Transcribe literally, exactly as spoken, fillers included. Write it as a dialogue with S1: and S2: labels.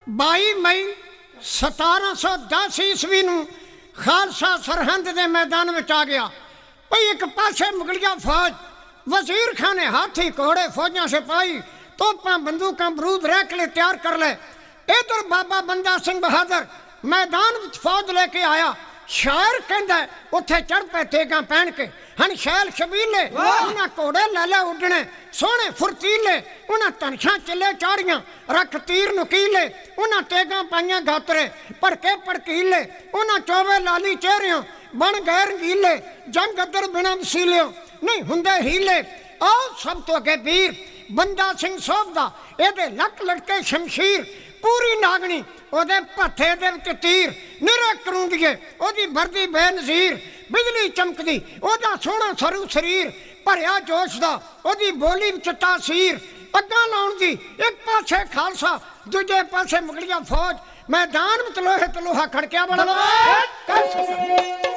S1: ਬਾਈ ਮਈ ਸਤਾਰਾਂ ਸੌ ਦਸ ਈਸਵੀ ਨੂੰ ਖਾਲਸਾ ਸਰਹੰਦ ਦੇ ਮੈਦਾਨ ਵਿੱਚ ਆ ਗਿਆ। ਭਈ ਇੱਕ ਪਾਸੇ ਮੁਗਲਿਆ ਫੌਜ, ਵਜ਼ੀਰ ਖਾਨ ने हाथी घोड़े फौजा सिपाही तोपा बंदूक बरूद रैकले तैयार कर ले। इधर बाबा बंदा सिंह बहादुर मैदान में फौज लेके आया। शायर कहता है उत्थे चढ़ पे तेगा पहन के हन शैल शबीले उन्हें घोड़े लै लै उड्डने सोहने फुर्तीले उन्हें तनशा चिले चाड़ियां रख तीर नुकीले उन्हें तेगा पाइया गातरे भड़के भड़कीले उन्हें चौबे लाली चेहरियों बन गए रंगीले जंग अदर बिना वसीलियों नहीं हुंदे हीले। आओ सब तो अगे वीर बंदा सिंह सोभदा एदे लक लटके शमशीर पूरी नागनी ओदे भत्थे दे विच तीर निरे करूंदिए ओदी वर्दी बेनज़ीर बिजली चमकदी ओदा सोहना सरू शरीर भरिया जोश दा ओदी बोली विच तासीर अग्गां लाउण दी एक पासे खालसा दूजे पासे मुगलिया फौज मैदान विच लोहे ते लोहा खड़किया बड़ा